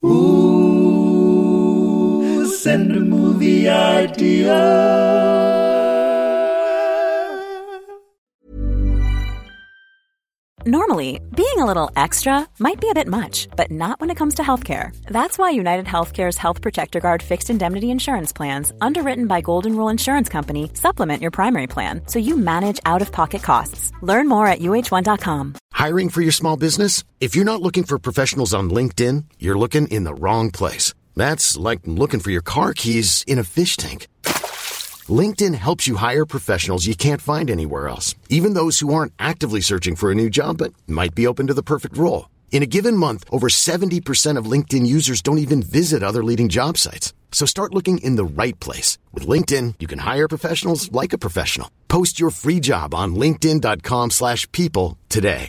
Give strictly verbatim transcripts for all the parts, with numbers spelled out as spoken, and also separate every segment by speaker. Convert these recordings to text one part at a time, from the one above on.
Speaker 1: Ooh, send a movie idea.
Speaker 2: Normally, being a little extra might be a bit much, but not when it comes to healthcare. That's why United Healthcare's Health Protector Guard fixed indemnity insurance plans, underwritten by Golden Rule Insurance Company, supplement your primary plan so you manage out-of-pocket costs. Learn more at U H one dot com.
Speaker 3: Hiring for your small business? If you're not looking for professionals on LinkedIn, you're looking in the wrong place. That's like looking for your car keys in a fish tank. LinkedIn helps you hire professionals you can't find anywhere else, even those who aren't actively searching for a new job but might be open to the perfect role. In a given month, over seventy percent of LinkedIn users don't even visit other leading job sites. So start looking in the right place. With LinkedIn, you can hire professionals like a professional. Post your free job on linkedin dot com slash people today.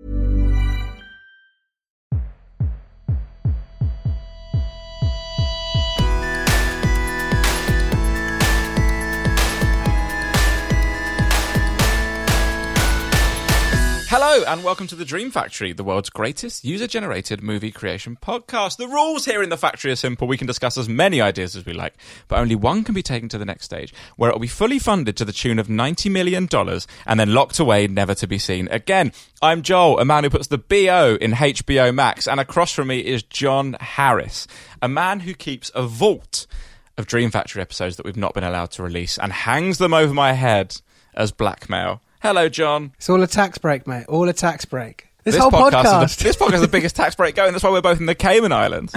Speaker 4: Hello and welcome to The Dream Factory, the world's greatest user-generated movie creation podcast. The rules here in the factory are simple. We can discuss as many ideas as we like, but only one can be taken to the next stage, where it will be fully funded to the tune of ninety million dollars and then locked away, never to be seen again. I'm Joel, a man who puts the B O in H B O Max, and across from me is John Harris, a man who keeps a vault of Dream Factory episodes that we've not been allowed to release and hangs them over my head as blackmail. Hello, John.
Speaker 5: It's all a tax break, mate. All a tax break. This,
Speaker 4: this
Speaker 5: whole podcast.
Speaker 4: podcast is the, this podcast is the biggest tax break going. That's why we're both in the Cayman Islands.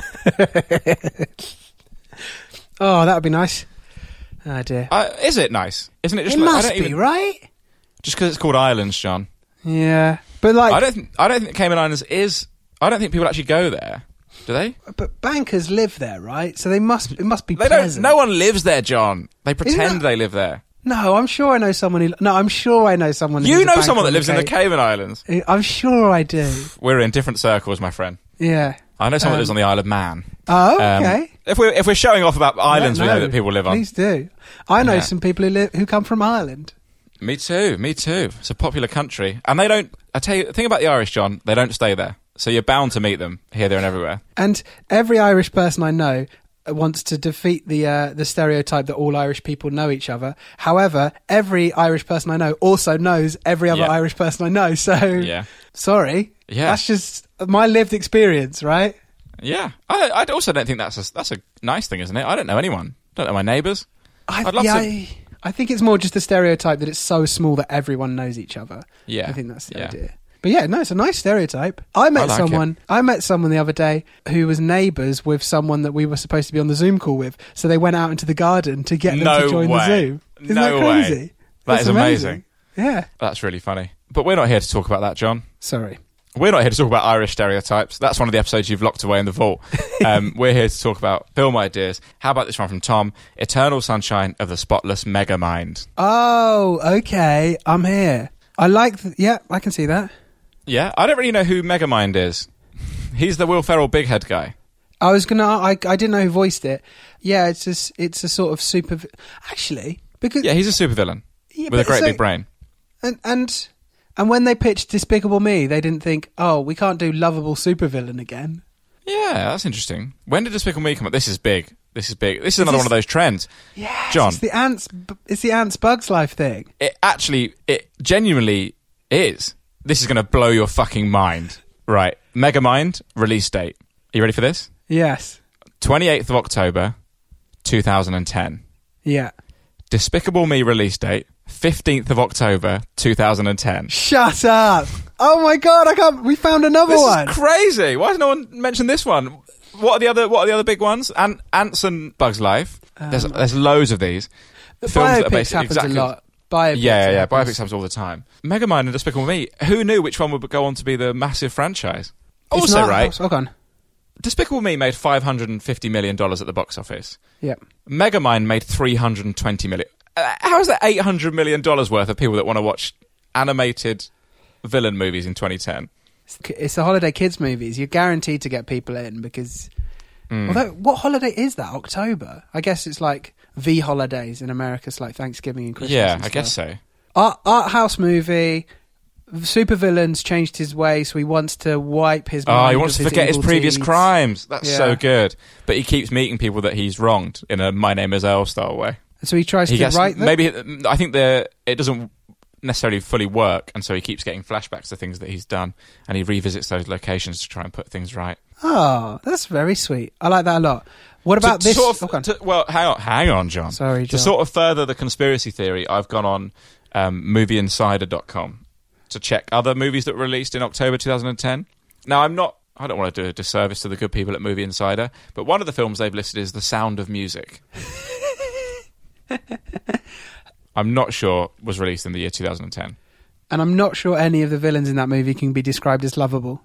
Speaker 5: Oh, that would be nice. Oh, dear.
Speaker 4: Uh, is it nice? Isn't it just
Speaker 5: It
Speaker 4: like,
Speaker 5: must
Speaker 4: I don't
Speaker 5: be,
Speaker 4: even,
Speaker 5: right?
Speaker 4: Just because it's called islands, John.
Speaker 5: Yeah. But, like...
Speaker 4: I don't think, I don't think the Cayman Islands is... I don't think people actually go there. Do they?
Speaker 5: But bankers live there, right? So they must... It must be
Speaker 4: they
Speaker 5: pleasant.
Speaker 4: Don't, no one lives there, John. They pretend
Speaker 5: that,
Speaker 4: they live there.
Speaker 5: No, I'm sure I know someone who... No, I'm sure I know someone
Speaker 4: You
Speaker 5: who's
Speaker 4: know
Speaker 5: a
Speaker 4: someone that
Speaker 5: banker
Speaker 4: lives in the Cayman Islands.
Speaker 5: I'm sure I do.
Speaker 4: We're in different circles, my friend.
Speaker 5: Yeah.
Speaker 4: I know someone
Speaker 5: um,
Speaker 4: that lives on the Isle of Man.
Speaker 5: Oh, okay.
Speaker 4: Um, if we're if we're showing off about islands,
Speaker 5: no,
Speaker 4: we know that people live on.
Speaker 5: Please do. I know
Speaker 4: Yeah.
Speaker 5: some people who live who come from Ireland.
Speaker 4: Me too. Me too. It's a popular country, and they don't. I tell you, the thing about the Irish, John, they don't stay there. So you're bound to meet them here, there, and everywhere.
Speaker 5: And every Irish person I know wants to defeat the uh, the stereotype that all Irish people know each other. However, every Irish person I know also knows every other
Speaker 4: Yeah.
Speaker 5: Irish person I know. So,
Speaker 4: Yeah.
Speaker 5: sorry.
Speaker 4: Yeah.
Speaker 5: That's just my lived experience, right?
Speaker 4: Yeah, I, I also don't think that's a, that's a nice thing, isn't it? I don't know anyone. Don't know my neighbours.
Speaker 5: I,
Speaker 4: I'd love
Speaker 5: yeah,
Speaker 4: to.
Speaker 5: I, I think it's more just a stereotype that it's so small that everyone knows each other.
Speaker 4: Yeah,
Speaker 5: I think that's the
Speaker 4: yeah.
Speaker 5: idea. But yeah, no, it's a nice stereotype. I met
Speaker 4: I like
Speaker 5: someone.
Speaker 4: it.
Speaker 5: I met someone the other day who was neighbours with someone that we were supposed to be on the Zoom call with. So they went out into the garden to get them
Speaker 4: No
Speaker 5: to join
Speaker 4: way.
Speaker 5: the Zoom. Isn't
Speaker 4: No
Speaker 5: that crazy?
Speaker 4: way. That
Speaker 5: That's
Speaker 4: is amazing.
Speaker 5: Yeah.
Speaker 4: That's really funny. But we're not here to talk about that, John.
Speaker 5: Sorry.
Speaker 4: We're not here to talk about Irish stereotypes. That's one of the episodes you've locked away in the vault. Um, we're here to talk about film ideas. How about this one from Tom? Eternal Sunshine of the Spotless Megamind.
Speaker 5: Oh, okay. I'm here. I like. Th- yeah, I can see that.
Speaker 4: Yeah, I don't really know who Megamind is. He's the Will Ferrell big head guy.
Speaker 5: I was gonna. I I didn't know who voiced it. Yeah, it's just it's a sort of super. Actually, because
Speaker 4: Yeah, he's a supervillain
Speaker 5: yeah,
Speaker 4: with a
Speaker 5: but
Speaker 4: great
Speaker 5: so-
Speaker 4: big brain.
Speaker 5: And and and when they pitched Despicable Me, they didn't think, oh, we can't do lovable supervillain again.
Speaker 4: Yeah, that's interesting. When did Despicable Me come up? This is big. This is big. This is,
Speaker 5: Is
Speaker 4: another
Speaker 5: this-
Speaker 4: one of those trends.
Speaker 5: Yeah,
Speaker 4: John.
Speaker 5: It's the ants. It's the ants Bugs Life thing.
Speaker 4: It actually, it genuinely is. This is going to blow your fucking mind. Right. Megamind, release date. Are you ready for this?
Speaker 5: Yes.
Speaker 4: twenty-eighth of October, two thousand ten.
Speaker 5: Yeah.
Speaker 4: Despicable Me release date, fifteenth of October, two thousand ten.
Speaker 5: Shut up! Oh my god! I can't. We found another
Speaker 4: This
Speaker 5: one.
Speaker 4: is crazy. Why has no one mentioned this one? What are the other? What are the other big ones? Ant, Ants and Bugs Life. there's
Speaker 5: Um,
Speaker 4: there's loads of these.
Speaker 5: The
Speaker 4: Films that are
Speaker 5: biopics
Speaker 4: basically
Speaker 5: happens
Speaker 4: exactly-
Speaker 5: a lot. Biopics
Speaker 4: Yeah, yeah,
Speaker 5: happens.
Speaker 4: biopics happens all the time. Megamind and Despicable Me. Who knew which one would go on to be the massive franchise?
Speaker 5: It's
Speaker 4: Also,
Speaker 5: not-
Speaker 4: right,
Speaker 5: Hold on.
Speaker 4: Despicable Me made five hundred fifty million dollars at the box office.
Speaker 5: Yeah.
Speaker 4: Megamind made three hundred twenty million dollars. Uh, how is that eight hundred million dollars worth of people that want to watch animated villain movies in twenty ten?
Speaker 5: It's the holiday kids movies. You're guaranteed to get people in because.
Speaker 4: Mm.
Speaker 5: Although, what holiday is that? October? I guess it's like the holidays in America. It's like Thanksgiving and Christmas.
Speaker 4: Yeah,
Speaker 5: and
Speaker 4: I guess
Speaker 5: stuff.
Speaker 4: so.
Speaker 5: Art, art house movie, supervillain's changed his way, so he wants to wipe his
Speaker 4: Oh,
Speaker 5: mind
Speaker 4: he wants
Speaker 5: of
Speaker 4: to forget his
Speaker 5: evil
Speaker 4: previous
Speaker 5: deeds.
Speaker 4: crimes. That's
Speaker 5: Yeah.
Speaker 4: so good. But he keeps meeting people that he's wronged in a My Name is Earl style way.
Speaker 5: So he tries
Speaker 4: He
Speaker 5: to
Speaker 4: gets,
Speaker 5: write them?
Speaker 4: maybe I think the it doesn't necessarily fully work, and so he keeps getting flashbacks to things that he's done, and he revisits those locations to try and put things right.
Speaker 5: Oh, that's very sweet. I like that a lot. What about
Speaker 4: To-
Speaker 5: this?
Speaker 4: Sort of,
Speaker 5: oh, go on.
Speaker 4: to- well, hang on, hang on, John.
Speaker 5: Sorry,
Speaker 4: To
Speaker 5: John.
Speaker 4: sort of further the conspiracy theory, I've gone on um, movie insider dot com to check other movies that were released in October two thousand ten. Now, I'm not. I don't want to do a disservice to the good people at Movie Insider, but one of the films they've listed is The Sound of Music. I'm not sure was released in the year two thousand ten.
Speaker 5: And I'm not sure any of the villains in that movie can be described as lovable.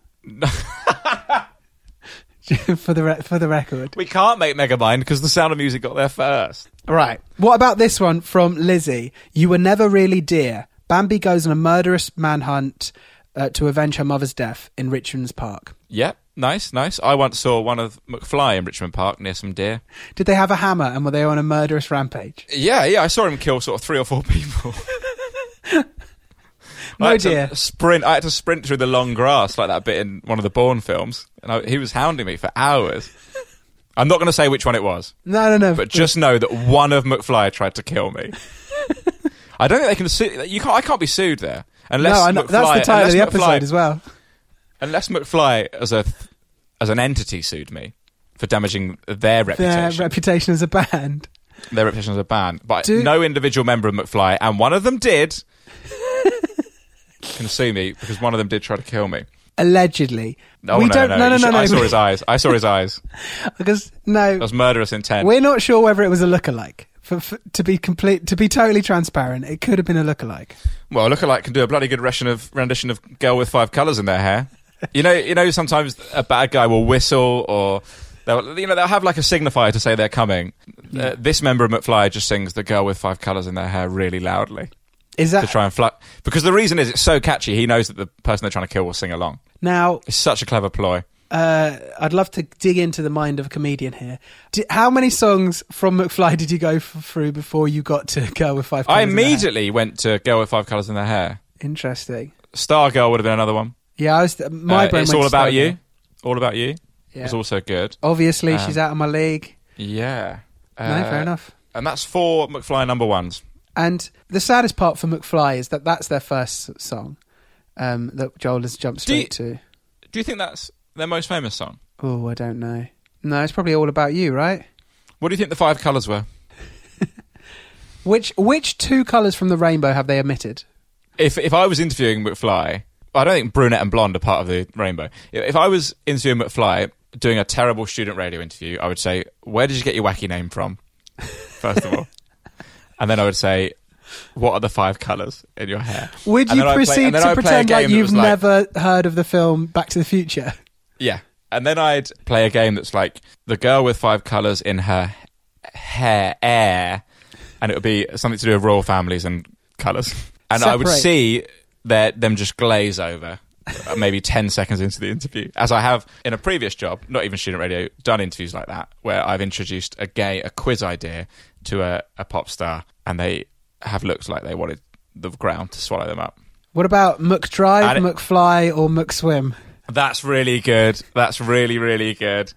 Speaker 5: for the re- for the record.
Speaker 4: We can't make Megamind because The Sound of Music got there first.
Speaker 5: Right. What about this one from Lizzie? You were never really dear. Bambi goes on a murderous manhunt uh, to avenge her mother's death in Richmond's Park.
Speaker 4: Yeah, nice, nice. I once saw one of McFly in Richmond Park near some deer.
Speaker 5: Did they have a hammer and were they on a murderous rampage?
Speaker 4: Yeah, yeah, I saw him kill sort of three or four people.
Speaker 5: No
Speaker 4: I had
Speaker 5: dear.
Speaker 4: to sprint. I had to sprint through the long grass like that bit in one of the Bourne films, and I, he was hounding me for hours. I'm not going to say which one it was,
Speaker 5: No, no, no.
Speaker 4: but just know that one of McFly tried to kill me. I don't think they can sue. You can't. I can't be sued there unless
Speaker 5: no, I know,
Speaker 4: McFly,
Speaker 5: that's the title of the
Speaker 4: unless
Speaker 5: episode
Speaker 4: McFly,
Speaker 5: as well.
Speaker 4: Unless McFly as a as an entity sued me for damaging their
Speaker 5: Their
Speaker 4: reputation,
Speaker 5: reputation as a band.
Speaker 4: their reputation as a band, but
Speaker 5: Do-
Speaker 4: no individual member of McFly, and one of them did, can sue me because one of them did try to kill me.
Speaker 5: Allegedly.
Speaker 4: No,
Speaker 5: we
Speaker 4: no,
Speaker 5: don't,
Speaker 4: no,
Speaker 5: no, no,
Speaker 4: You
Speaker 5: no,
Speaker 4: should-
Speaker 5: no.
Speaker 4: I saw his eyes. I saw his eyes.
Speaker 5: Because, no,
Speaker 4: That was murderous intent.
Speaker 5: we're not sure whether it was a lookalike. For, for, to be complete, to be totally transparent, it could have been a lookalike.
Speaker 4: Well, lookalike can do a bloody good rendition of rendition of "Girl with Five Colours in Their Hair." You know, you know. Sometimes a bad guy will whistle, or they'll, you know, they'll have like a signifier to say they're coming.
Speaker 5: Yeah.
Speaker 4: Uh, this member of McFly just sings "The Girl with Five Colours in Their Hair" really loudly
Speaker 5: Is
Speaker 4: to
Speaker 5: that
Speaker 4: try and flut. Because the reason is it's so catchy. He knows that the person they're trying to kill will sing along.
Speaker 5: now?
Speaker 4: It's such a clever ploy.
Speaker 5: Uh, I'd love to dig into the mind of a comedian here. Di how many songs from McFly did you go f through before you got to Girl with Five Colours
Speaker 4: I
Speaker 5: in Their Hair?
Speaker 4: immediately went to "Girl with Five Colours in Their Hair."
Speaker 5: Interesting.
Speaker 4: "Star Girl" would have been another one.
Speaker 5: Yeah, I was. My
Speaker 4: Uh,
Speaker 5: brain
Speaker 4: it's
Speaker 5: went
Speaker 4: all
Speaker 5: to
Speaker 4: about
Speaker 5: Star
Speaker 4: you.
Speaker 5: Girl.
Speaker 4: All about you.
Speaker 5: Yeah.
Speaker 4: Was also good.
Speaker 5: Obviously,
Speaker 4: Um,
Speaker 5: she's out of my league.
Speaker 4: Yeah.
Speaker 5: No,
Speaker 4: Uh,
Speaker 5: fair enough.
Speaker 4: And that's four McFly number ones.
Speaker 5: And the saddest part for McFly is that that's their first s- song um, that Joel has jumped
Speaker 4: Do you-
Speaker 5: straight to.
Speaker 4: Do you think that's their most famous song?
Speaker 5: Oh, I don't know. No, it's probably All About You, right?
Speaker 4: What do you think the five colours were?
Speaker 5: Which which two colours from the rainbow have they omitted?
Speaker 4: If if I was interviewing McFly, I don't think brunette and blonde are part of the rainbow. If if I was interviewing McFly, doing a terrible student radio interview, I would say, "Where did you get your wacky name from?" First of all, and then I would say, "What are the five colours in your hair?"
Speaker 5: Would
Speaker 4: And
Speaker 5: you
Speaker 4: then I'd play-
Speaker 5: proceed
Speaker 4: and then
Speaker 5: to
Speaker 4: I'd play a
Speaker 5: pretend
Speaker 4: game
Speaker 5: like
Speaker 4: that
Speaker 5: you've
Speaker 4: was like-
Speaker 5: never heard of the film Back to the Future?
Speaker 4: Yeah. And then I'd play a game that's like the girl with five colours in her hair, air, and it would be something to do with royal families and colours. And I would
Speaker 5: Separate.
Speaker 4: see their, them just glaze over uh, maybe ten seconds into the interview. As I have in a previous job, not even student radio, done interviews like that, where I've introduced a gay, a quiz idea to a, a pop star, and they have looked like they wanted the ground to swallow them up.
Speaker 5: What about McDrive,
Speaker 4: And it-
Speaker 5: McFly, or McSwim?
Speaker 4: That's really good. That's really, really good.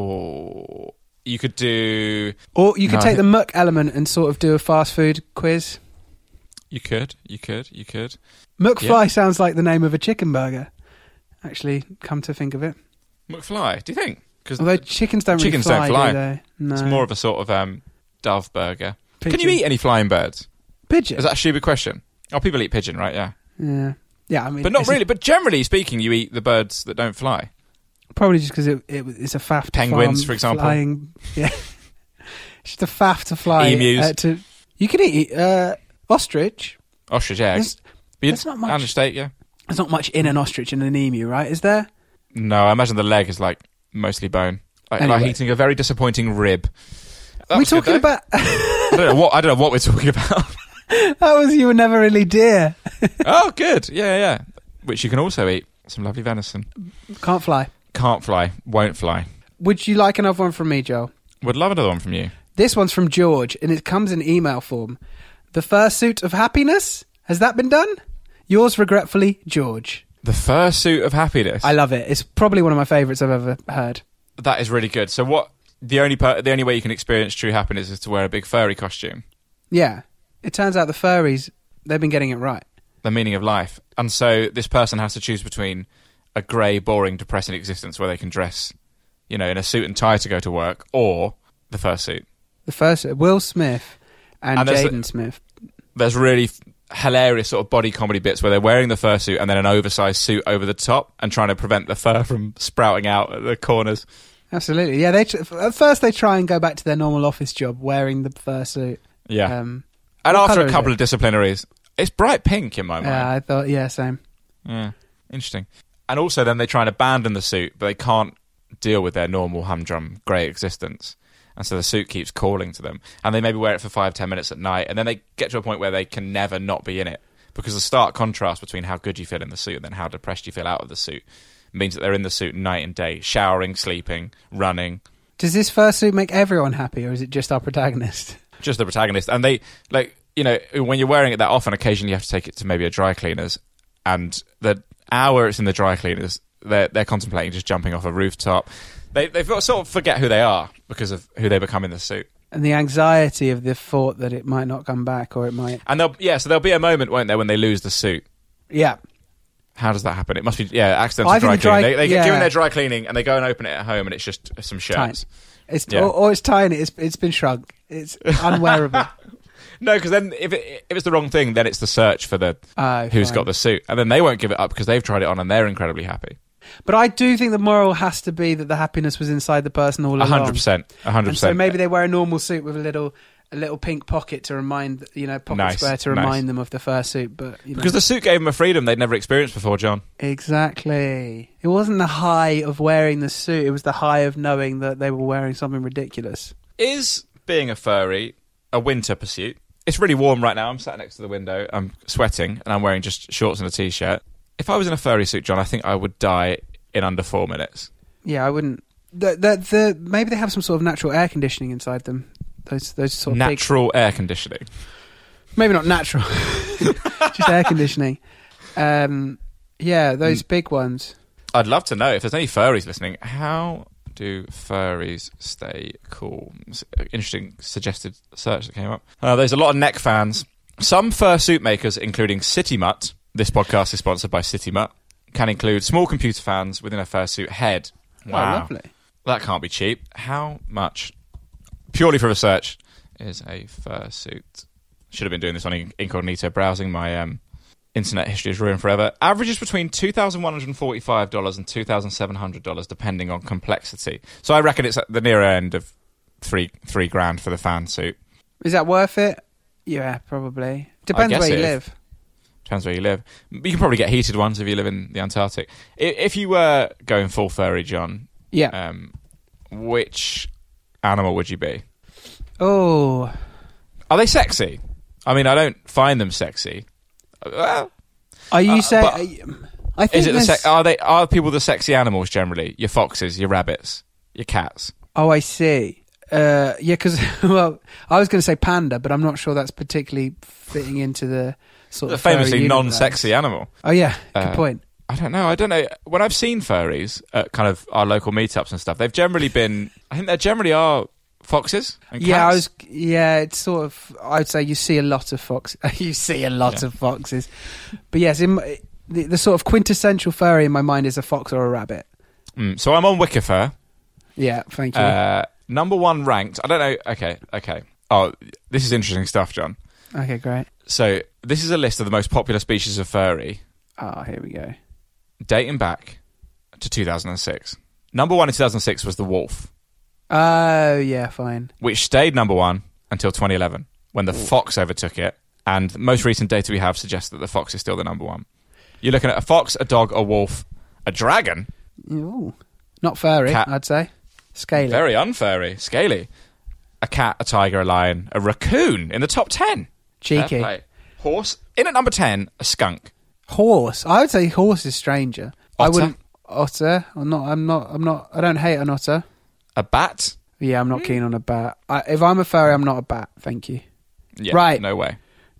Speaker 4: Oh, you could do...
Speaker 5: Or you could
Speaker 4: No, I
Speaker 5: take the
Speaker 4: think-
Speaker 5: Muck element and sort of do a fast food quiz.
Speaker 4: You could, you could, you could.
Speaker 5: McFly
Speaker 4: Yeah.
Speaker 5: sounds like the name of a chicken burger. Actually, come to think of it.
Speaker 4: McFly, do you think? Because
Speaker 5: Although chickens don't
Speaker 4: Chickens
Speaker 5: really
Speaker 4: don't
Speaker 5: fly,
Speaker 4: fly.
Speaker 5: do they? No.
Speaker 4: it's more of a sort of um, dove burger. Can
Speaker 5: Pigeon.
Speaker 4: you eat any flying birds?
Speaker 5: Pigeon.
Speaker 4: Is that a stupid question? Oh, people eat pigeon, right? Yeah.
Speaker 5: Yeah. Yeah, I mean...
Speaker 4: But not
Speaker 5: it's
Speaker 4: really. But generally speaking, you eat the birds that don't fly.
Speaker 5: Probably just because it, it, it's a faff to
Speaker 4: Penguins,
Speaker 5: farm
Speaker 4: for example.
Speaker 5: Flying, yeah. It's just a faff to fly.
Speaker 4: Emus.
Speaker 5: Uh, to, you can eat uh, ostrich.
Speaker 4: Ostrich eggs.
Speaker 5: There's,
Speaker 4: But you-
Speaker 5: there's not much-
Speaker 4: And a steak, yeah.
Speaker 5: there's not much in an ostrich and an emu, right? Is there?
Speaker 4: No, I imagine the leg is like mostly bone. Like, like
Speaker 5: Anyway.
Speaker 4: eating a very disappointing rib. That
Speaker 5: Are we
Speaker 4: was good,
Speaker 5: talking
Speaker 4: though.
Speaker 5: about...
Speaker 4: I don't know what I don't know what we're talking about.
Speaker 5: that was You Were Never Really Dear.
Speaker 4: Oh, good. Yeah, yeah. Which you can also eat. Some lovely venison.
Speaker 5: Can't fly.
Speaker 4: Can't fly. Won't fly.
Speaker 5: Would you like another one from me, Joel?
Speaker 4: Would love another one from you.
Speaker 5: This one's from George, and it comes in email form. The fursuit of happiness? Has that been done? Yours regretfully, George.
Speaker 4: The Fursuit of Happiness.
Speaker 5: I love it. It's probably one of my favourites I've ever heard.
Speaker 4: That is really good. So what? The only per- the only way you can experience true happiness is to wear a big furry costume.
Speaker 5: Yeah. It turns out the furries, they've been getting it right.
Speaker 4: The meaning of life. And so this person has to choose between a grey, boring, depressing existence where they can dress, you know, in a suit and tie to go to work, or the fursuit.
Speaker 5: The fursuit. Will Smith and,
Speaker 4: and
Speaker 5: Jaden Smith.
Speaker 4: There's really f- hilarious sort of body comedy bits where they're wearing the fursuit and then an oversized suit over the top and trying to prevent the fur from sprouting out at the corners.
Speaker 5: Absolutely. Yeah, they tr- at first they try and go back to their normal office job wearing the fursuit.
Speaker 4: Yeah.
Speaker 5: Um,
Speaker 4: and
Speaker 5: what
Speaker 4: after
Speaker 5: colour
Speaker 4: a
Speaker 5: is
Speaker 4: couple
Speaker 5: it?
Speaker 4: of disciplinaries, it's bright pink in my mind.
Speaker 5: Yeah, I thought, yeah, same.
Speaker 4: Yeah, interesting. And also then they try and abandon the suit, but they can't deal with their normal humdrum grey existence. And so the suit keeps calling to them. And they maybe wear it for five, ten minutes at night, and then they get to a point where they can never not be in it. Because the stark contrast between how good you feel in the suit and then how depressed you feel out of the suit means that they're in the suit night and day, showering, sleeping, running.
Speaker 5: Does this fursuit make everyone happy, or is it just our protagonist?
Speaker 4: Just the protagonist. And they, like, you know, when you're wearing it that often, occasionally you have to take it to maybe a dry cleaner's. And the hour it's in the dry cleaners, they're, they're contemplating just jumping off a rooftop. They they sort of forget who they are because of who they become in the suit.
Speaker 5: And the anxiety of the thought that it might not come back, or it might...
Speaker 4: And there'll, yeah, so there'll be a moment, won't there, when they lose the suit.
Speaker 5: Yeah.
Speaker 4: How does that happen? It must be, yeah, accidental
Speaker 5: I think
Speaker 4: dry
Speaker 5: the dry-
Speaker 4: cleaning. They, they
Speaker 5: yeah.
Speaker 4: get given their dry cleaning and they go and open it at home and it's just some shirts.
Speaker 5: Tiny. It's,
Speaker 4: Yeah.
Speaker 5: or, or it's tiny, it's, it's been shrunk. It's unwearable.
Speaker 4: No, because then if, it, if it's the wrong thing, then it's the search for the
Speaker 5: Oh,
Speaker 4: who's
Speaker 5: fine.
Speaker 4: got the suit. And then they won't give it up because they've tried it on and they're incredibly happy.
Speaker 5: But I do think the moral has to be that the happiness was inside the person all
Speaker 4: A
Speaker 5: along.
Speaker 4: hundred percent. A hundred
Speaker 5: And so
Speaker 4: percent.
Speaker 5: maybe they wear a normal suit with a little a little pink pocket to remind, you know, pocket
Speaker 4: Nice,
Speaker 5: square to
Speaker 4: nice.
Speaker 5: remind them of the fursuit. But you know.
Speaker 4: Because the suit gave them a freedom they'd never experienced before, John.
Speaker 5: Exactly. It wasn't the high of wearing the suit, it was the high of knowing that they were wearing something ridiculous.
Speaker 4: Is being a furry a winter pursuit? It's really warm right now. I'm sat next to the window. I'm sweating and I'm wearing just shorts and a t-shirt. If I was in a furry suit, John, I think I would die in under four minutes.
Speaker 5: Yeah, I wouldn't. The, the, the, maybe they have some sort of natural air conditioning inside them. Those those sort of
Speaker 4: Natural air conditioning.
Speaker 5: big, maybe not natural, just air conditioning. Um, yeah, those
Speaker 4: Mm.
Speaker 5: big ones.
Speaker 4: I'd love to know if there's any furries listening. How do furries stay cool? It's an interesting suggested search that came up. Uh, there's a lot of neck fans. Some fursuit makers, including City Mutt, this podcast is sponsored by City Mutt, can include small computer fans within a fursuit head. Wow.
Speaker 5: Oh, lovely.
Speaker 4: That can't be cheap. How much, purely for research, is a fursuit? Should have been doing this on in- incognito browsing. My um, internet history is ruined forever. Averages between two thousand one hundred forty-five dollars and two thousand seven hundred dollars, depending on complexity. So I reckon it's at the nearer end of three three grand for the fan suit.
Speaker 5: Is that worth it? Yeah, probably. Depends
Speaker 4: guess
Speaker 5: where you
Speaker 4: it is.
Speaker 5: live.
Speaker 4: Depends where you live. You can probably get heated ones if you live in the Antarctic. I- If you were going full furry, John,
Speaker 5: Yeah.
Speaker 4: um, which animal would you be?
Speaker 5: Oh,
Speaker 4: Are they sexy? I mean, I don't find them sexy. Well,
Speaker 5: are you
Speaker 4: Uh,
Speaker 5: saying?
Speaker 4: but-
Speaker 5: I think
Speaker 4: is it the
Speaker 5: there's-
Speaker 4: se- are they are people the sexy animals generally? Your foxes, your rabbits, your cats.
Speaker 5: Oh, I see. Uh, yeah, because well, I was going to say panda, but I'm not sure that's particularly fitting into the sort
Speaker 4: A
Speaker 5: of furry
Speaker 4: famously
Speaker 5: universe.
Speaker 4: non-sexy animal.
Speaker 5: Oh yeah, good
Speaker 4: Uh,
Speaker 5: point.
Speaker 4: I don't know. I don't know. When I've seen furries at kind of our local meetups and stuff, they've generally been. I think they generally are foxes and cats.
Speaker 5: Yeah, I was. Yeah, it's sort of. I'd say you see a lot of fox. You see a lot
Speaker 4: Yeah.
Speaker 5: of foxes, but yes, in my, the, the sort of quintessential furry in my mind is a fox or a rabbit.
Speaker 4: Mm, so I'm on Wikifur.
Speaker 5: Yeah, thank you.
Speaker 4: Uh, number one ranked. I don't know. Okay, okay. Oh, this is interesting stuff, John.
Speaker 5: okay, great.
Speaker 4: So this is a list of the most popular species of furry,
Speaker 5: Ah, here we go.
Speaker 4: dating back to two thousand six. Number one in two thousand six was the wolf,
Speaker 5: Oh yeah, fine.
Speaker 4: which stayed number one until twenty eleven, when the fox overtook it. And the most recent data we have suggests that the fox is still the number one. You're looking at a fox, a dog, a wolf, a dragon.
Speaker 5: Ooh. Not furry,
Speaker 4: Cat.
Speaker 5: I'd say. Scaly.
Speaker 4: Very unfurry, scaly. A cat, a tiger, a lion, a raccoon in the top ten. Fair
Speaker 5: Cheeky.
Speaker 4: play. Horse in at number ten, a skunk.
Speaker 5: Horse. I would say horse is stranger. I
Speaker 4: Otter?
Speaker 5: wouldn't. Otter. I'm not. I'm not. I'm not. I don't hate an otter.
Speaker 4: A bat.
Speaker 5: Yeah, I'm not keen on a bat. I, if I'm a furry, I'm not a bat. Thank you.
Speaker 4: Yeah,
Speaker 5: Right.
Speaker 4: no way.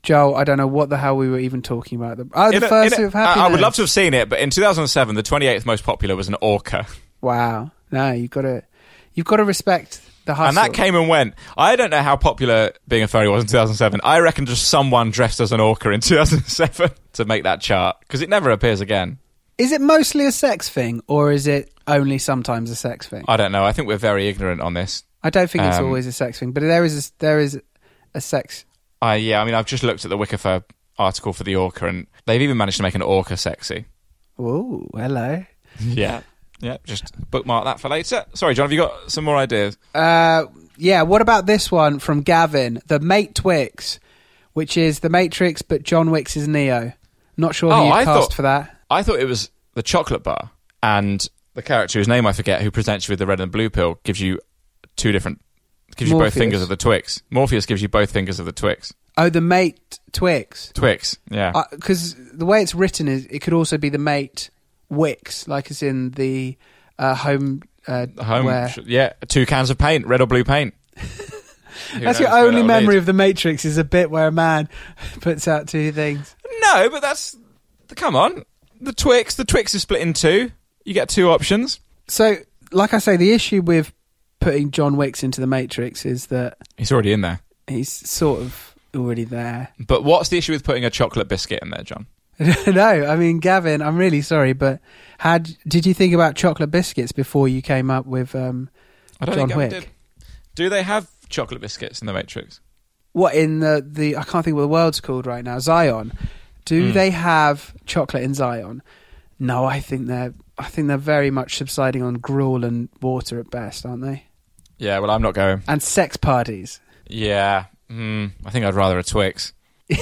Speaker 5: Joel, I don't know what the hell we were even talking about. Oh, the
Speaker 4: In a-
Speaker 5: first
Speaker 4: in a-
Speaker 5: of Happy
Speaker 4: I, I would
Speaker 5: Days.
Speaker 4: love to have seen it, but in two thousand seven, the twenty-eighth most popular was an orca.
Speaker 5: Wow. No, you've got to, you've got to respect the hustle.
Speaker 4: And that came and went. I don't know how popular Being a Furry was in two thousand seven. I reckon just someone dressed as an orca in two thousand seven to make that chart, because it never appears again.
Speaker 5: Is it mostly a sex thing, or is it only sometimes a sex thing?
Speaker 4: I don't know. I think we're very ignorant on this.
Speaker 5: I don't think it's
Speaker 4: Um,
Speaker 5: always a sex thing, but there is a, there is a sex.
Speaker 4: I yeah, I mean, I've just looked at the Wikifur article for the orca, and they've even managed to make an orca sexy.
Speaker 5: Ooh, hello.
Speaker 4: Yeah. Yeah, just bookmark that for later. Sorry, John, have you got some more ideas?
Speaker 5: Uh, yeah, what about this one from Gavin? The Mate Twix, which is The Matrix, but John Wick's is Neo. Not sure who
Speaker 4: Oh,
Speaker 5: you
Speaker 4: I
Speaker 5: cast
Speaker 4: thought-
Speaker 5: for that.
Speaker 4: I thought it was the chocolate bar, and the character whose name I forget, who presents you with the red and blue pill, gives you two different, gives you both
Speaker 5: Morpheus.
Speaker 4: fingers of the Twix. Morpheus gives you both fingers of the Twix.
Speaker 5: Oh, the Mate Twix.
Speaker 4: Twix, yeah.
Speaker 5: Because the way it's written is, it could also be the Mate Wicks, like it's in the uh, home. Uh,
Speaker 4: Home,
Speaker 5: where...
Speaker 4: sh- yeah, two cans of paint, red or blue paint. Who
Speaker 5: That's
Speaker 4: knows
Speaker 5: your
Speaker 4: where
Speaker 5: only
Speaker 4: that'll
Speaker 5: memory
Speaker 4: lead.
Speaker 5: of the Matrix is a bit where a man puts out two things.
Speaker 4: No, but that's come on. The Twix, the Twix is split in two. You get two options.
Speaker 5: So, like I say, the issue with putting John Wicks into the Matrix is that
Speaker 4: He's already in there.
Speaker 5: he's sort of already there.
Speaker 4: But what's the issue with putting a chocolate biscuit in there, John?
Speaker 5: No, I mean, Gavin, I'm really sorry, but had did you think about chocolate biscuits before you came up with um,
Speaker 4: I don't
Speaker 5: John
Speaker 4: think I
Speaker 5: Wick?
Speaker 4: did. Do they have chocolate biscuits in the Matrix?
Speaker 5: What in the, the I can't think what the world's called right now. Zion. Do
Speaker 4: Mm.
Speaker 5: they have chocolate in Zion? No, I think they're I think they're very much subsiding on gruel and water at best, aren't they?
Speaker 4: Yeah, well, I'm not going.
Speaker 5: And sex parties.
Speaker 4: Yeah, mm, I think I'd rather a Twix.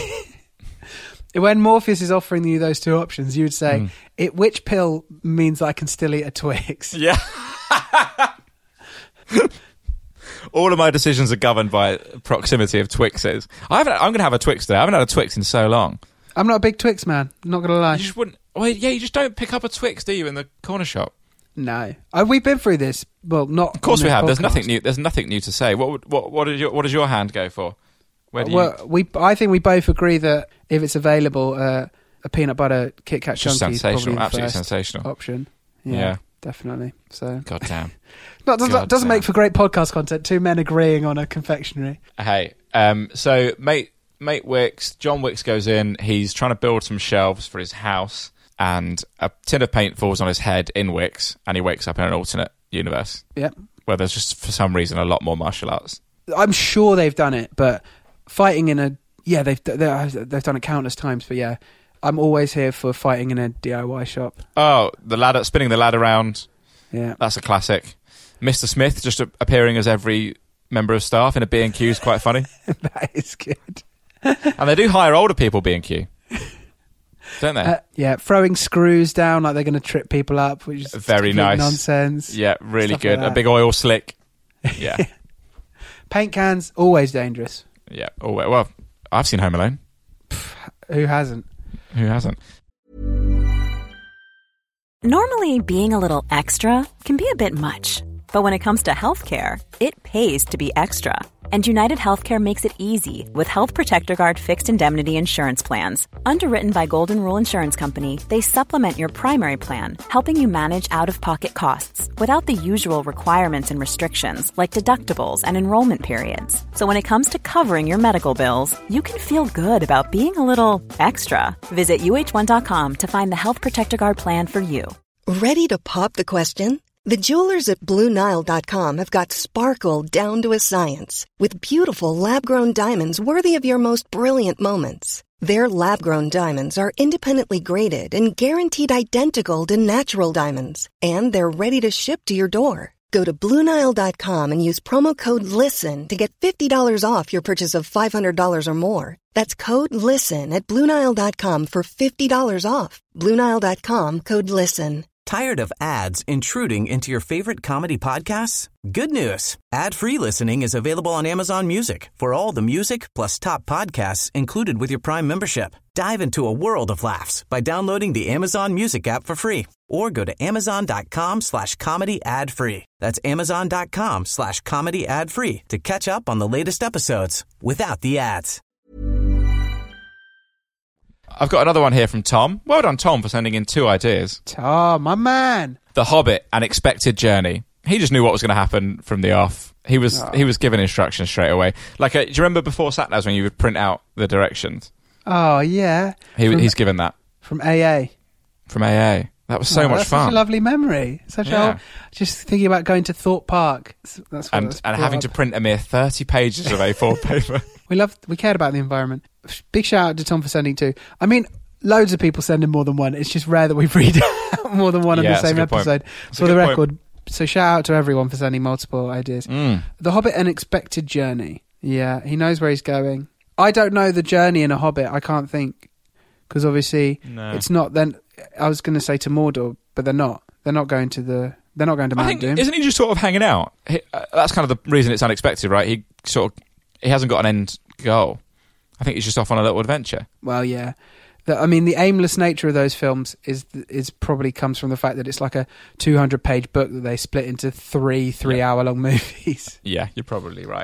Speaker 5: When Morpheus is offering you those two options, you would say,
Speaker 4: Mm.
Speaker 5: it, which pill means I can still eat a Twix?
Speaker 4: Yeah. All of my decisions are governed by proximity of Twixes. I haven't, I'm going to have a Twix today. I haven't had a Twix in so long.
Speaker 5: I'm not a big Twix man, not going to lie.
Speaker 4: You just wouldn't. Well, yeah, you just don't pick up a Twix, do you, in the corner shop?
Speaker 5: No. Oh, we've been through this. Well, not
Speaker 4: Of course
Speaker 5: on
Speaker 4: we
Speaker 5: this
Speaker 4: have. There's
Speaker 5: podcast.
Speaker 4: nothing new. There's nothing new to say. What would, what what does your what does your hand go for? Where do you?
Speaker 5: Well, we, I think we both agree that if it's available, uh, a peanut butter Kit Kat
Speaker 4: It's just
Speaker 5: chunky is probably
Speaker 4: sensational.
Speaker 5: the
Speaker 4: Absolutely
Speaker 5: first
Speaker 4: sensational.
Speaker 5: option. Yeah,
Speaker 4: Yeah.
Speaker 5: definitely. So,
Speaker 4: God damn.
Speaker 5: no, it doesn't,
Speaker 4: God
Speaker 5: doesn't
Speaker 4: damn.
Speaker 5: make for great podcast content. Two men agreeing on a confectionery.
Speaker 4: Hey, um, so mate, mate Wicks, John Wicks goes in. He's trying to build some shelves for his house, and a tin of paint falls on his head in Wicks, and he wakes up in an alternate universe
Speaker 5: Yep.
Speaker 4: where there's just for some reason a lot more martial arts.
Speaker 5: I'm sure they've done it, but fighting in a yeah, they've they've they've done it countless times. But yeah, I'm always here for fighting in a D I Y shop.
Speaker 4: Oh, the ladder, spinning the ladder around.
Speaker 5: Yeah,
Speaker 4: That's a classic. Mister Smith just a- appearing as every member of staff in a B and Q is quite funny.
Speaker 5: that is good.
Speaker 4: And they do hire older people B and Q, don't they?
Speaker 5: Uh, yeah, throwing screws down like they're going to trip people up, which is
Speaker 4: Very
Speaker 5: complete
Speaker 4: nice.
Speaker 5: nonsense.
Speaker 4: Yeah, really
Speaker 5: Stuff like
Speaker 4: good. a
Speaker 5: that.
Speaker 4: big oil slick. Yeah,
Speaker 5: Paint cans always dangerous.
Speaker 4: yeah. Oh well, I've seen Home Alone.
Speaker 5: Who hasn't?
Speaker 4: Who hasn't?
Speaker 2: Normally, being a little extra can be a bit much, but when it comes to healthcare, it pays to be extra. And United Healthcare makes it easy with Health Protector Guard fixed indemnity insurance plans. Underwritten by Golden Rule Insurance Company, they supplement your primary plan, helping you manage out-of-pocket costs without the usual requirements and restrictions like deductibles and enrollment periods. So when it comes to covering your medical bills, you can feel good about being a little extra. Visit U H one dot com to find the Health Protector Guard plan for you.
Speaker 6: Ready to pop the question? The jewelers at Blue Nile dot com have got sparkle down to a science with beautiful lab-grown diamonds worthy of your most brilliant moments. Their lab-grown diamonds are independently graded and guaranteed identical to natural diamonds, and they're ready to ship to your door. Go to Blue Nile dot com and use promo code LISTEN to get fifty dollars off your purchase of five hundred dollars or more. That's code LISTEN at Blue Nile dot com for fifty dollars off. Blue Nile dot com, code LISTEN.
Speaker 7: Tired of ads intruding into your favorite comedy podcasts? Good news. Ad-free listening is available on Amazon Music for all the music plus top podcasts included with your Prime membership. Dive into a world of laughs by downloading the Amazon Music app for free or go to amazon.com slash comedy ad free. That's amazon.com slash comedy ad free to catch up on the latest episodes without the ads.
Speaker 4: I've got another one here from Tom. Well done, Tom, for sending in two ideas.
Speaker 5: Tom, my man.
Speaker 4: The Hobbit, An Expected Journey. He just knew what was going to happen from the off. He was oh. he was given instructions straight away. Like, a, do you remember before sat-navs when you would print out the directions?
Speaker 5: Oh, yeah.
Speaker 4: He,
Speaker 5: from,
Speaker 4: he's given that.
Speaker 5: From A A.
Speaker 4: From A A. That was so
Speaker 5: oh,
Speaker 4: much
Speaker 5: that's
Speaker 4: fun.
Speaker 5: Such a lovely memory. Such
Speaker 4: yeah.
Speaker 5: a just thinking about going to Thorpe Park. That's what
Speaker 4: and and having up. to print a mere thirty pages of A four paper.
Speaker 5: We loved. We cared about the environment. Big shout out to Tom for sending two. I mean, loads of people send in more than one. It's just rare that we read out more than one
Speaker 4: yeah,
Speaker 5: in the same episode. For the record, point. So shout out to everyone for sending multiple ideas.
Speaker 4: Mm.
Speaker 5: The Hobbit, An Expected Journey. Yeah, he knows where he's going. I don't know the journey in a Hobbit. I can't think because obviously
Speaker 4: no.
Speaker 5: it's not. Then I was going to say to Mordor, but they're not. They're not going to the. They're not going to Mount
Speaker 4: I think,
Speaker 5: Doom.
Speaker 4: Isn't he just sort of hanging out? He, uh, that's kind of the reason it's unexpected, right? He sort of he hasn't got an end goal. I think he's just off on a little adventure.
Speaker 5: Well, yeah. The, I mean, the aimless nature of those films is is probably comes from the fact that it's like a two hundred page book that they split into three three-hour-long yeah. movies.
Speaker 4: Yeah, you're probably right.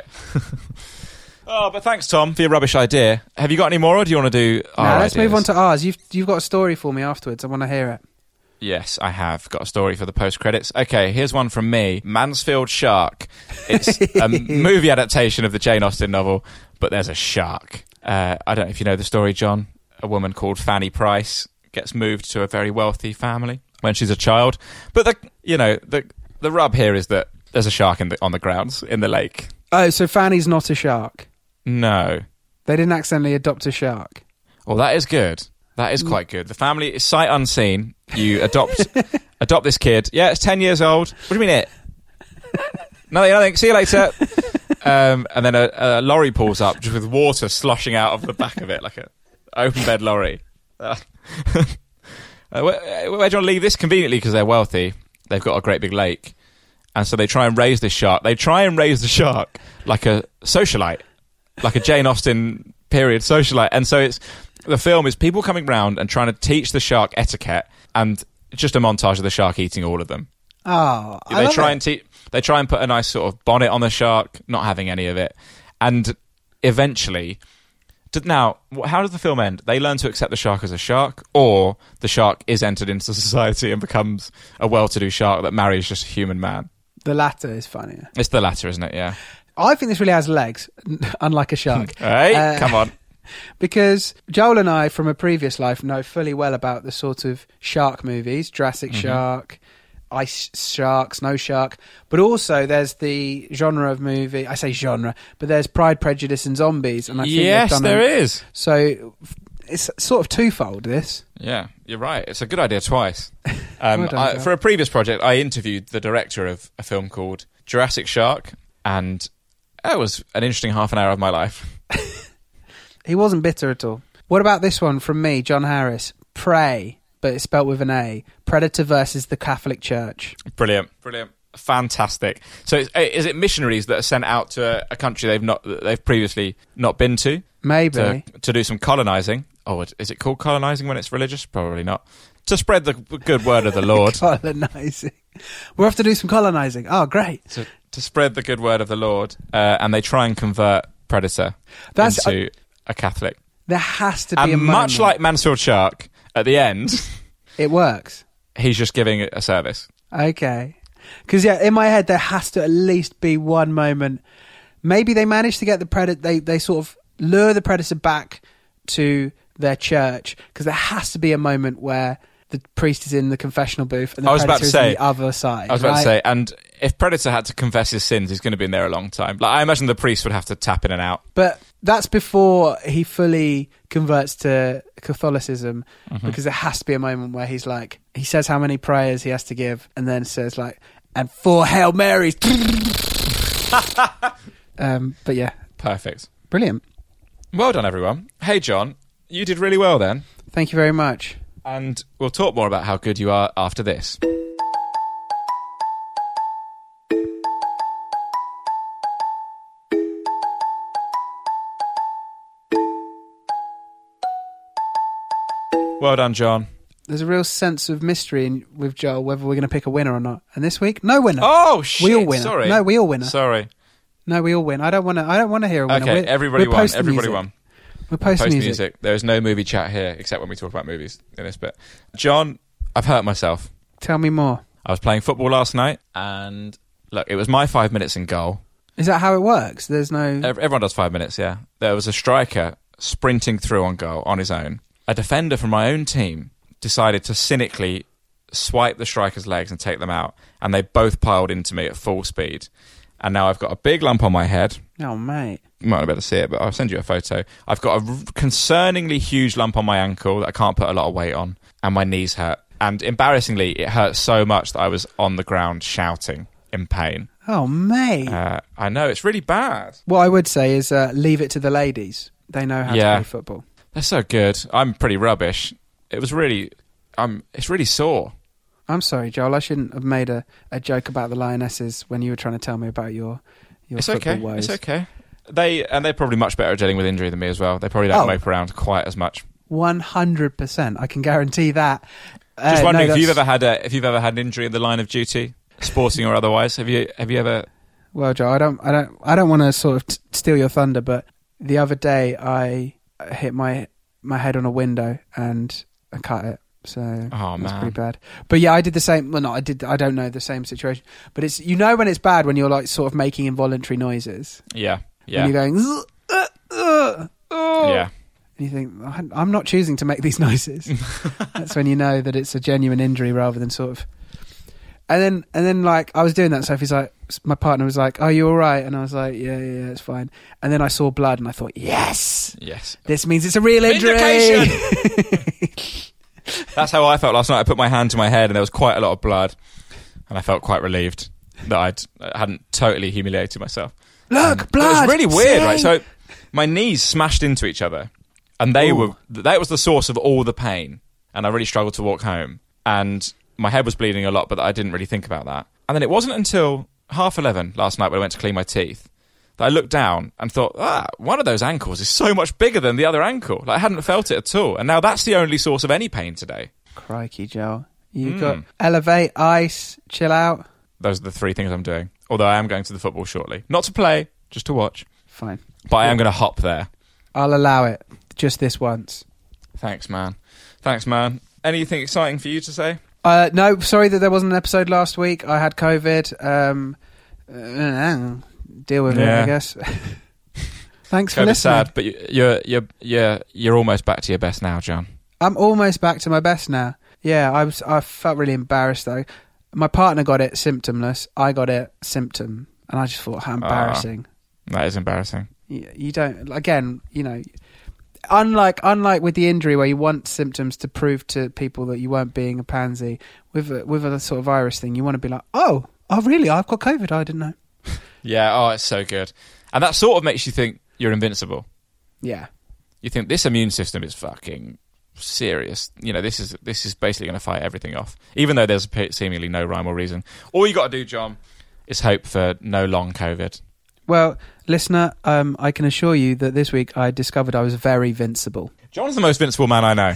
Speaker 4: Oh, but thanks, Tom, for your rubbish idea. Have you got any more, or do you want to do our
Speaker 5: No, let's
Speaker 4: ideas?
Speaker 5: move on to ours. You've, you've got a story for me afterwards. I want to hear it.
Speaker 4: Yes, I have got a story for the post-credits. Okay, here's one from me. Mansfield Shark. It's a movie adaptation of the Jane Austen novel, but there's a shark. Uh, I don't know if you know the story, John. A woman called Fanny Price gets moved to a very wealthy family when she's a child. But, the you know, the the rub here is that there's a shark in the, on the grounds in the lake.
Speaker 5: Oh, so Fanny's not a shark?
Speaker 4: No.
Speaker 5: They didn't accidentally adopt a shark?
Speaker 4: Well, that is good. That is quite good. The family is sight unseen. You adopt adopt this kid. Yeah, it's ten years old. What do you mean it? Nothing, nothing. See you later. Um, and then a, a lorry pulls up just with water sloshing out of the back of it, like an open bed lorry. Uh, where, where do you want to leave this? Conveniently, because they're wealthy, they've got a great big lake. And so they try and raise this shark. They try and raise the shark like a socialite, like a Jane Austen period socialite. And so it's the film is people coming round and trying to teach the shark etiquette, and just a montage of the shark eating all of them.
Speaker 5: Oh, I
Speaker 4: they
Speaker 5: love
Speaker 4: try
Speaker 5: it.
Speaker 4: and te- they try and put a nice sort of bonnet on the shark, not having any of it, and eventually, now how does the film end? They learn to accept the shark as a shark, or the shark is entered into society and becomes a well-to-do shark that marries just a human man.
Speaker 5: The latter is funnier.
Speaker 4: It's the latter, isn't it? Yeah.
Speaker 5: I think this really has legs, unlike a shark.
Speaker 4: Hey,
Speaker 5: uh,
Speaker 4: come on.
Speaker 5: Because Joel and I, from a previous life, know fully well about the sort of shark movies, Jurassic mm-hmm. Shark, Ice Shark, Snow Shark, but also there's the genre of movie, I say genre, but there's Pride, Prejudice and Zombies. And I think
Speaker 4: yes,
Speaker 5: done
Speaker 4: there
Speaker 5: a,
Speaker 4: is.
Speaker 5: So it's sort of twofold, this.
Speaker 4: Yeah, you're right. It's a good idea twice. Um,
Speaker 5: well done,
Speaker 4: I, for a previous project, I interviewed the director of a film called Jurassic Shark, and that was an interesting half an hour of my life.
Speaker 5: He wasn't bitter at all. What about this one from me, John Harris? Prey, but it's spelt with an A. Predator versus the Catholic Church.
Speaker 4: Brilliant, brilliant, fantastic. So, is, is it missionaries that are sent out to a, a country they've not, they've previously not been to?
Speaker 5: Maybe
Speaker 4: to, to do some colonising. Oh, is it called colonising when it's religious? Probably not. To spread the good word of the Lord.
Speaker 5: Colonising. We're off to do some colonising. Oh, great.
Speaker 4: To, to spread the good word of the Lord, uh, and they try and convert Predator That's, into. Uh, a Catholic.
Speaker 5: There has to be
Speaker 4: and
Speaker 5: a moment.
Speaker 4: Much like Mansfield Shark, at the end...
Speaker 5: it works.
Speaker 4: He's just giving a service.
Speaker 5: Okay. Because, yeah, in my head, there has to at least be one moment. Maybe they manage to get the Predator... They, they sort of lure the Predator back to their church, because there has to be a moment where the priest is in the confessional booth and the
Speaker 4: I was
Speaker 5: Predator
Speaker 4: about to
Speaker 5: is
Speaker 4: say,
Speaker 5: on the other side.
Speaker 4: I was about
Speaker 5: right?
Speaker 4: to say, and if Predator had to confess his sins, he's going to be in there a long time. Like, I imagine the priest would have to tap in and out.
Speaker 5: But that's before he fully converts to Catholicism, mm-hmm. because there has to be a moment where he's like, he says how many prayers he has to give, and then says like, and four Hail Marys. um, but yeah.
Speaker 4: Perfect.
Speaker 5: Brilliant.
Speaker 4: Well done, everyone. Hey, John, you did really well then.
Speaker 5: Thank you very much.
Speaker 4: And we'll talk more about how good you are after this. Well done, John.
Speaker 5: There's a real sense of mystery in, with Joel whether we're going to pick a winner or not. And this week, no winner.
Speaker 4: Oh shit!
Speaker 5: We all winner.
Speaker 4: Sorry.
Speaker 5: No, we all winner.
Speaker 4: Sorry.
Speaker 5: No, we all win. I don't want to. I don't want to hear a winner.
Speaker 4: Okay,
Speaker 5: we're,
Speaker 4: everybody
Speaker 5: we're
Speaker 4: won.
Speaker 5: post
Speaker 4: Everybody
Speaker 5: music.
Speaker 4: won.
Speaker 5: We're post,
Speaker 4: Post
Speaker 5: music.
Speaker 4: music. There is no movie chat here except when we talk about movies in this bit. John, I've hurt myself.
Speaker 5: Tell me more.
Speaker 4: I was playing football last night, and look, it was my five minutes in goal.
Speaker 5: Is that how it works? There's no...
Speaker 4: Ev- Everyone does five minutes, yeah. There was a striker sprinting through on goal on his own. A defender from my own team decided to cynically swipe the striker's legs and take them out, and they both piled into me at full speed. And now I've got a big lump on my head.
Speaker 5: Oh, mate.
Speaker 4: You might not be able to see it, but I'll send you a photo. I've got a r- concerningly huge lump on my ankle that I can't put a lot of weight on, and my knees hurt. And embarrassingly, it hurt so much that I was on the ground shouting in pain.
Speaker 5: Oh, mate.
Speaker 4: Uh, I know, it's really bad.
Speaker 5: What I would say is uh, leave it to the ladies. They know how
Speaker 4: Yeah.
Speaker 5: to play football.
Speaker 4: They're so good. I'm pretty rubbish. It was really... Um, it's really sore.
Speaker 5: I'm sorry, Joel. I shouldn't have made a, a joke about the Lionesses when you were trying to tell me about your, your
Speaker 4: It's
Speaker 5: football
Speaker 4: okay.
Speaker 5: woes.
Speaker 4: It's okay. They and they're probably much better at dealing with injury than me as well. They probably don't
Speaker 5: Oh.
Speaker 4: mope around quite as much.
Speaker 5: one hundred percent. I can guarantee that. Uh,
Speaker 4: Just wondering
Speaker 5: no,
Speaker 4: if you've
Speaker 5: that's-
Speaker 4: ever had a if you've ever had an injury in the line of duty, sporting or otherwise. Have you have you ever?
Speaker 5: Well, Joe, I don't, I don't, I don't want to sort of t- steal your thunder, but the other day I hit my my head on a window and I cut it. So
Speaker 4: Oh,
Speaker 5: that's
Speaker 4: man.
Speaker 5: pretty bad. But yeah, I did the same. Well, no, I did. I don't know the same situation, but it's you know when it's bad when you're like sort of making involuntary noises.
Speaker 4: Yeah, yeah,
Speaker 5: When you're going. "Ugh, uh, uh, oh."
Speaker 4: yeah.
Speaker 5: And you think, "I'm- I'm not choosing to make these noises. That's when you know that it's a genuine injury rather than sort of. And then, and then, like I was doing that. Sophie's like, my partner was like, "Are you all right?" And I was like, "Yeah, yeah, yeah, it's fine." And then I saw blood, and I thought, "Yes,
Speaker 4: Yes.
Speaker 5: this means it's a real injury."
Speaker 4: That's how I felt last night. I put my hand to my head and there was quite a lot of blood, and I felt quite relieved that I'd, I hadn't totally humiliated myself.
Speaker 5: Look,
Speaker 4: But
Speaker 5: blood.
Speaker 4: It was really weird,
Speaker 5: see?
Speaker 4: right? So my knees smashed into each other, and they
Speaker 5: Ooh.
Speaker 4: were that was the source of all the pain, and I really struggled to walk home, and my head was bleeding a lot, but I didn't really think about that. And then it wasn't until half eleven last night when I went to clean my teeth that I looked down and thought, ah, one of those ankles is so much bigger than the other ankle. Like, I hadn't felt it at all, and now that's the only source of any pain today.
Speaker 5: Crikey, Joe. You
Speaker 4: Mm.
Speaker 5: got elevate, ice, chill out.
Speaker 4: Those are the three things I'm doing. Although I am going to the football shortly, not to play, just to watch.
Speaker 5: Fine.
Speaker 4: But I am going to hop there.
Speaker 5: I'll allow it. Just this once.
Speaker 4: Thanks, man. Thanks, man. Anything exciting for you to say?
Speaker 5: Uh, no, sorry that there wasn't an episode last week. I had COVID. Um, uh, deal with it,
Speaker 4: Yeah.
Speaker 5: I guess. Thanks for
Speaker 4: COVID's
Speaker 5: listening.
Speaker 4: sad, but you- you're you're you're you're almost back to your best now, John.
Speaker 5: I'm almost back to my best now. Yeah, I was. I felt really embarrassed though. My partner got it symptomless. I got it symptom, and I just thought how embarrassing.
Speaker 4: That is embarrassing.
Speaker 5: You, you don't. Again, you know. Unlike unlike with the injury where you want symptoms to prove to people that you weren't being a pansy, with a, with a sort of virus thing, you want to be like, oh, oh really? I've got COVID. I didn't know.
Speaker 4: Yeah. Oh, it's so good, and that sort of makes you think you're invincible.
Speaker 5: Yeah.
Speaker 4: You think this immune system is fucking serious. You know, this is this is basically going to fight everything off, even though there's seemingly no rhyme or reason. All you got to do, John, is hope for no long COVID.
Speaker 5: Well, listener, um, I can assure you that this week I discovered I was very vincible.
Speaker 4: John's the most invincible man I know.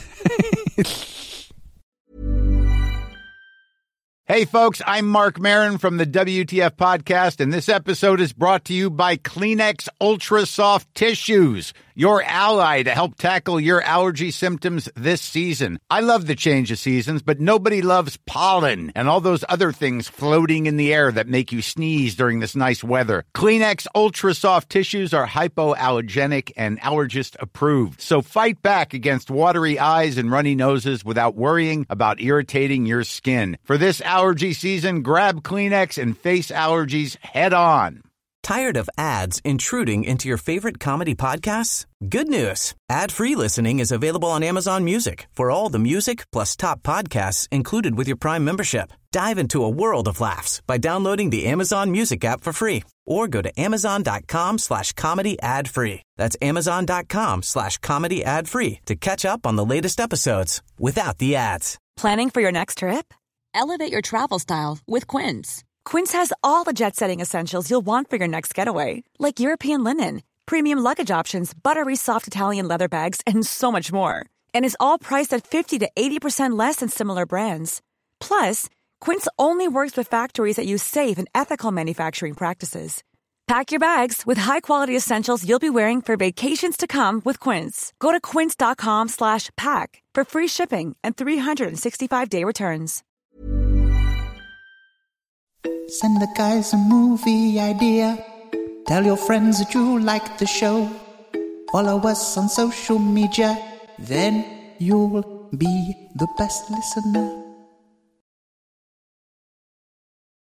Speaker 8: Hey, folks, I'm Mark Maron from the W T F Podcast, and this episode is brought to you by Kleenex Ultra Soft Tissues, your ally to help tackle your allergy symptoms this season. I love the change of seasons, but nobody loves pollen and all those other things floating in the air that make you sneeze during this nice weather. Kleenex Ultra Soft Tissues are hypoallergenic and allergist approved, so fight back against watery eyes and runny noses without worrying about irritating your skin. For this allergy season, grab Kleenex and face allergies head on.
Speaker 7: Tired of ads intruding into your favorite comedy podcasts? Good news. Ad-free listening is available on Amazon Music for all the music plus top podcasts included with your Prime membership. Dive into a world of laughs by downloading the Amazon Music app for free or go to amazon.com slash comedy ad free. That's amazon.com slash comedy ad free to catch up on the latest episodes without the ads.
Speaker 2: Planning for your next trip?
Speaker 9: Elevate your travel style with Quince.
Speaker 2: Quince has all the jet-setting essentials you'll want for your next getaway, like European linen, premium luggage options, buttery soft Italian leather bags, and so much more. And is all priced at fifty to eighty percent less than similar brands. Plus, Quince only works with factories that use safe and ethical manufacturing practices.
Speaker 9: Pack your bags with high-quality essentials you'll be wearing for vacations to come with Quince. Go to quince.com slash pack for free shipping and three sixty-five day returns.
Speaker 1: Send the guys a movie idea. Tell your friends that you like the show. Follow us on social media. Then you'll be the best listener.